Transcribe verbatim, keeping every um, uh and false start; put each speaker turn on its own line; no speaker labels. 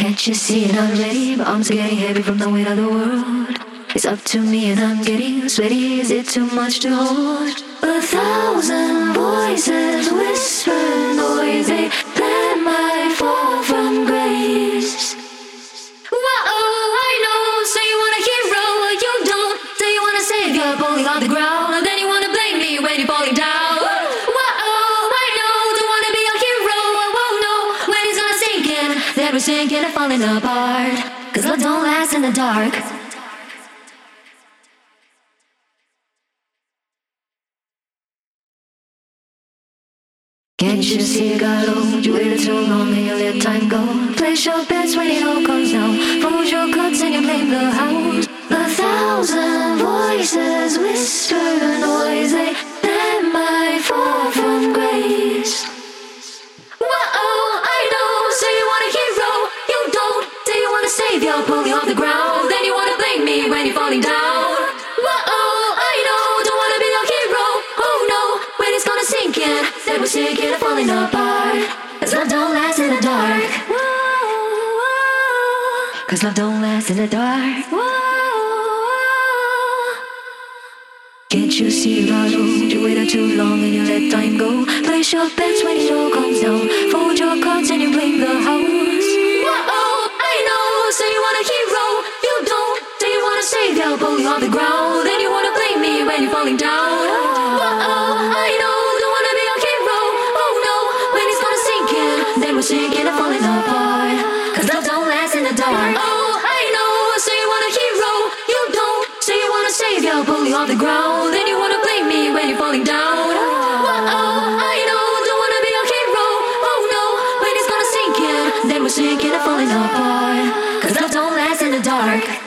Can't you see it already? My arms are getting heavy from the weight of the world. It's up to me and I'm getting sweaty. Is it too much to hold? A thousand voices whisper noise. They plan my fall from grace. Whoa, I know. Say you want a hero, you don't. Say you want a savior, pulling on the ground, and then you wanna blame me when you're falling down. Whoa, I know. Don't wanna be a hero. I won't know when it's gonna sink in. That we're sinking and falling apart. Cause love don't last in the dark. Can't you see, God, oh, you waited too long and you let time go. Place your bets when it all comes down. Fold your cuts and you blame the house. A thousand voices whisper noise. They that might fall from grace. Whoa, I know. Say you want a hero, you don't. Say you want a savior, pull you off the ground. Then you wanna blame me when you're falling down. Whoa, I know. Don't wanna be a hero. Oh no, when it's gonna sink in. That we're sinking and falling apart. Cause love don't last in the dark. Whoa, cause love don't last in the dark. Whoa. Can't you see, God, oh, you waited too long and you let time go. Place your bets when it all comes down. Fold your cards and you blame the house. Whoa, I know. Say you want a hero, you don't. Say you want a savior, pull you off the ground. Then you wanna blame me when you're falling down. Whoa, I know. Then we're sinking and falling apart. Cause love don't last in the dark. Oh, I know. Say you want a hero, you don't. Say you want a savior, pull you off the ground. Then you wanna blame me when you're falling down. Whoa, I know. Don't wanna be a hero. Oh no, when it's gonna sink in. Then we're sinking and falling apart. Cause love don't last in the dark.